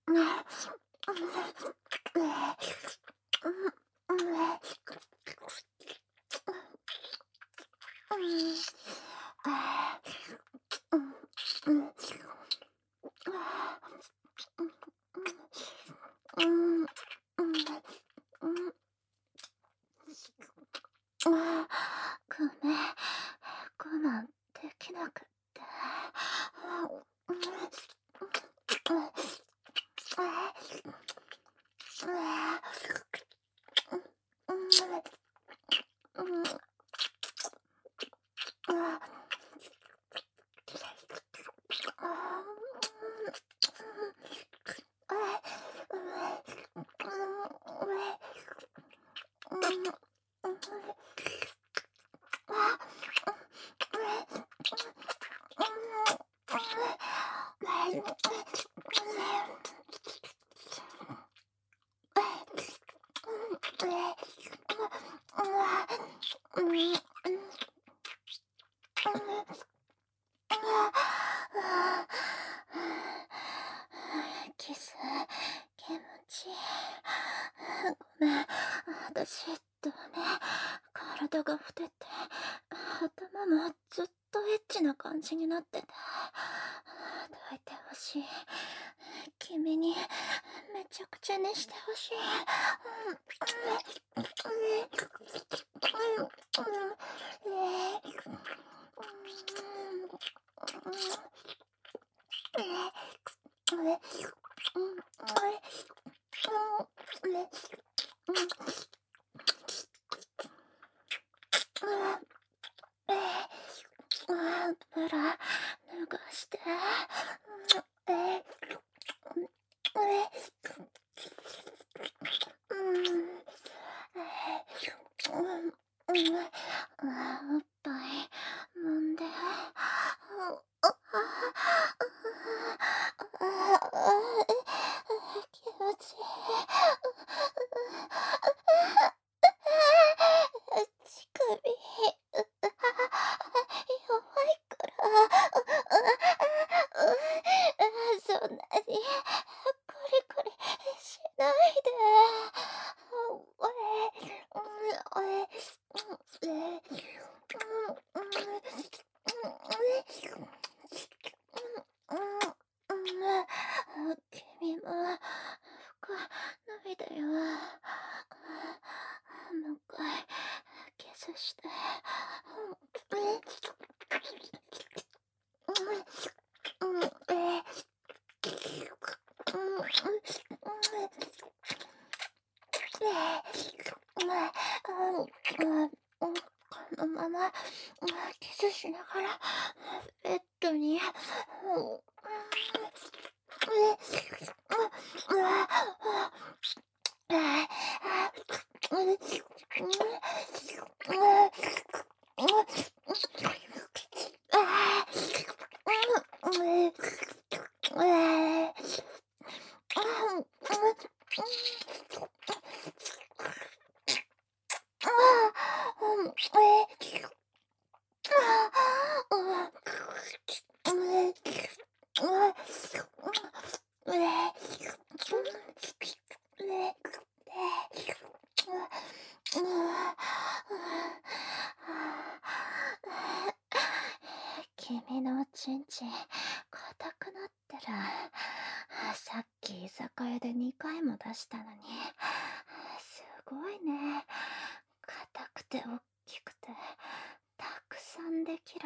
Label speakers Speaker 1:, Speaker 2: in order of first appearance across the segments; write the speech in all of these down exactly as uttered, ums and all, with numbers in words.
Speaker 1: ごめん、我慢できなくって。キス、気持ちいい。ごめん、私、ダメ。体がふてて、頭もずっとエッチな感じになってて。抱いてほしい。君にめちゃくちゃにしてほしい。ブラ脱がして。おっぱい揉んで。気持ちいい。乳首弱いから、そんなにコリコリしないで。君も服脱いだよ。もう一回キスして。このままキスしながらベッドに。君のおちんちん硬くなってる。さっき居酒屋でにかいも出したのに。すごいね。硬くておっきくてたくさんできる。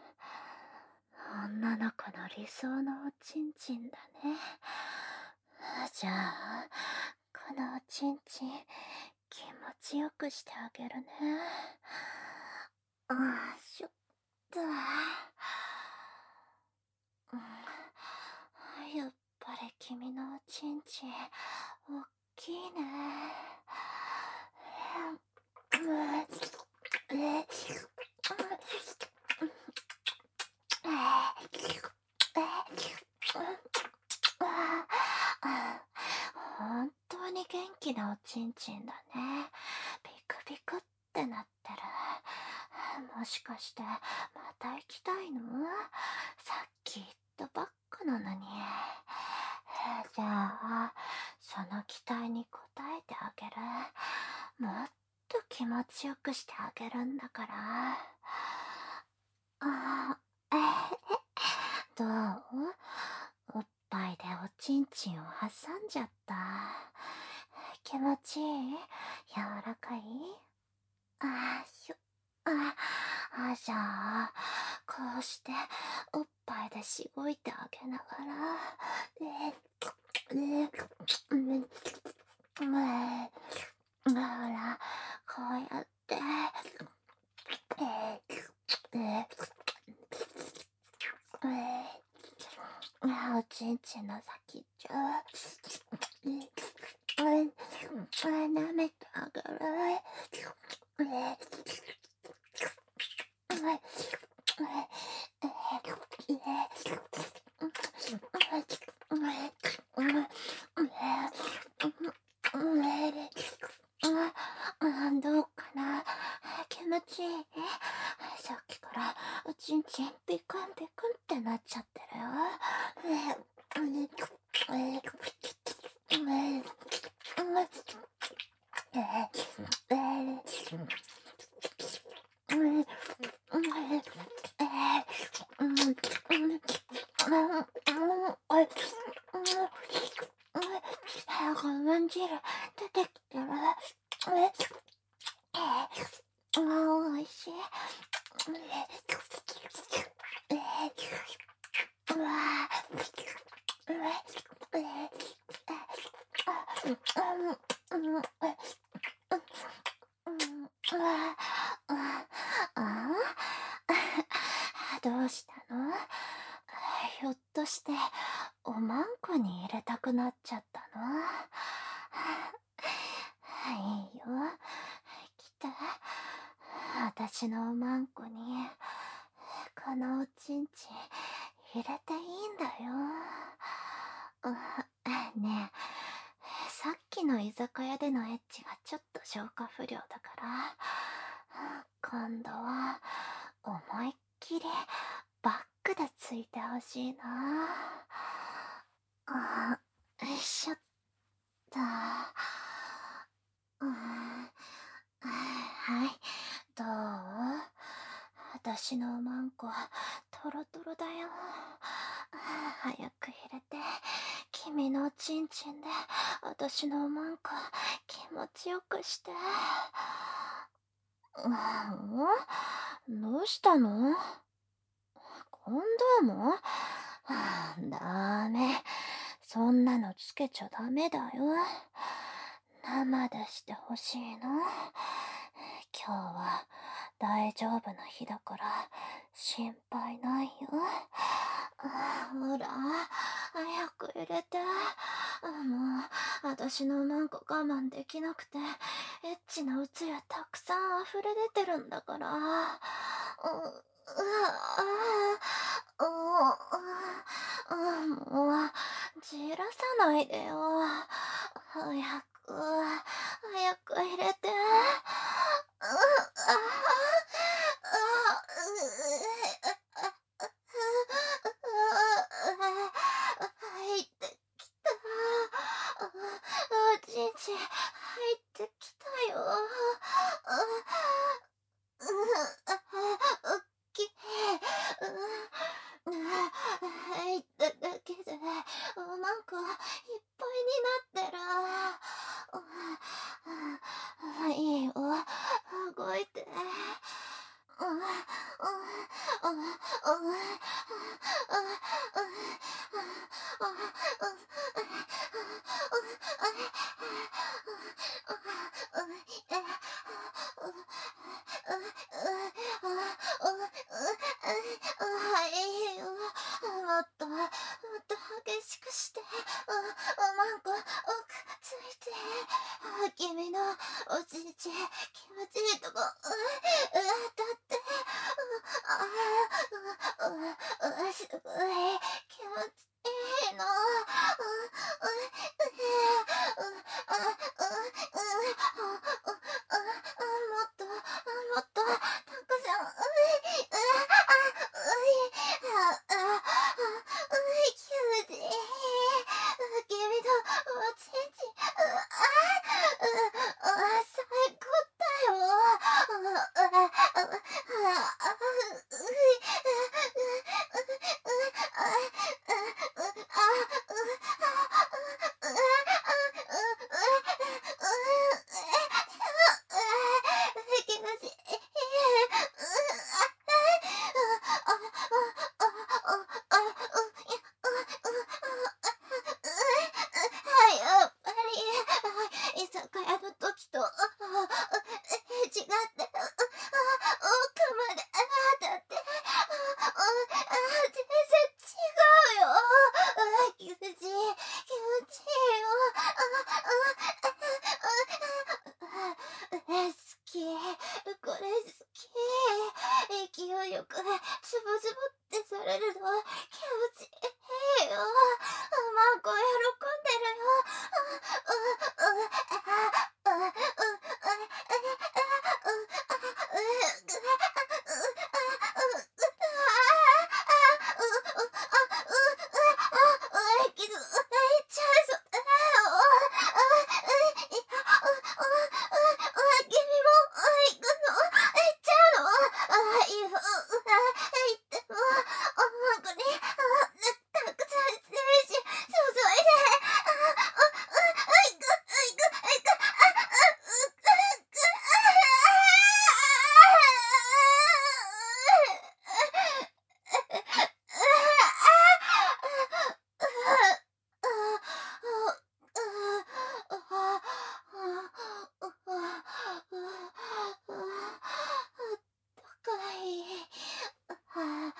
Speaker 1: 女の子の理想のおちんちんだね。じゃあこのおちんちん気持ちよくしてあげるね。あーしょっと。やっぱり君のおちんちんおっきいね。本当に元気なおちんちんだね。ビクビクってなってる。もしかしてまた行きたいの？さっき言ったばっかなのに。 じゃあ、その期待に応えてあげる。もっと気持ちよくしてあげるんだから。あー、えどう？おっぱいでおちんちんを挟んじゃった。気持ちいい？柔らかい？あーしゅ、あ、あ、じゃあ、こうして、おっぱいでしごいてあげながら、えー、えー、うん、うん、ほら、こうやって、えー、えー、えー、おちんちんの先っちょ、えー、えー、舐めてあげる。えーどうかな？気持ちいい？さっきからおちんちんピクンピクンってなっちゃってるよ。ごまん汁出てきてる。あ、おいしい。うわどうしたの？ひょっとしておまんこに入れたくなっちゃったの？いいよ、来て。私のおまんこにこのおちんちん入れていいんだよ。ねえ、さっきの居酒屋でのエッチがちょっと消化不良だから今度は思いっきりバックでついてほしいな。あ、よいしょっと。うん、はい、どう？私のおまんこトロトロだよ。早く入れて、君のおちんちんで私のおまんこ気持ちよくして。うん、どうしたの？コンドーム？ダメ。そんなのつけちゃダメだよ。生でしてほしいの。今日は大丈夫な日だから心配ないよ。ほら、早く入れて。もう、私のマンコ我慢できなくて、エッチなうつやたくさん溢れ出てるんだから。う、う、あ、う、う、もう、じらさないでよ。早く、早く入れて。う、あ、あ、あ、入ってきた。おちんちん入ってきたよ。おっきい。入っただけでおまんこいっぱいになってる。いいよ、動いて。いいよ、もっともっと激しくして。おまんこ奥ついて。君のおちんちん気持ちいいとこ、う、う、当たって。ああ、う、すごい気持ちいいの。もっともっとたくさん。うい、う、あ、うい、あ、あ、うい、気持ちいい。君るの気持ちいいよ。マンコ喜んでるよ。う、う、う、あ、う、う、う、う、う、う、う、う、う、きず、泣いちゃいそう。君も行くの？行っちゃうの？あ、いいよ。あ、行っても、マンコに、あ、たくさん精子注いで。あ、あ、あ、行く、行く、行く。あ、あ、う、く、く、高い。あ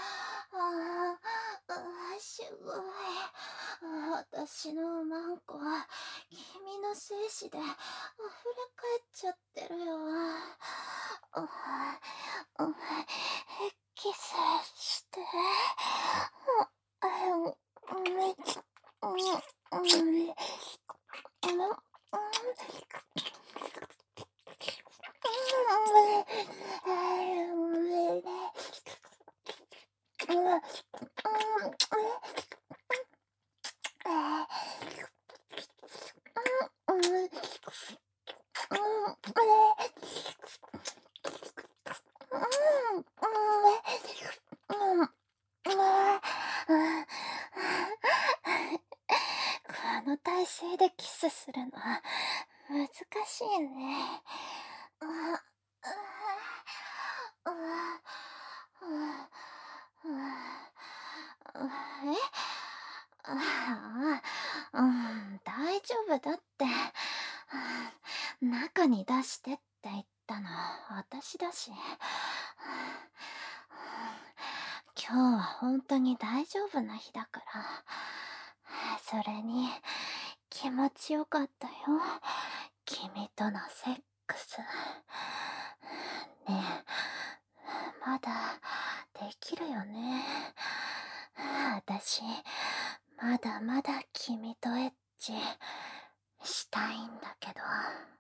Speaker 1: あ、すごい。私のマンコは君の精子で溢れ返っちゃってるよ。ああ、キスして。あうんうんうんこの体勢でキスするの難しいね。ああああえああ、うん、大丈夫だって。中に出してって言ったの私だし。今日は本当に大丈夫な日だから。それに気持ちよかったよ。君とのセックス。ねえ、まだできるよね。私、まだまだ君とエッチしたいんだけど。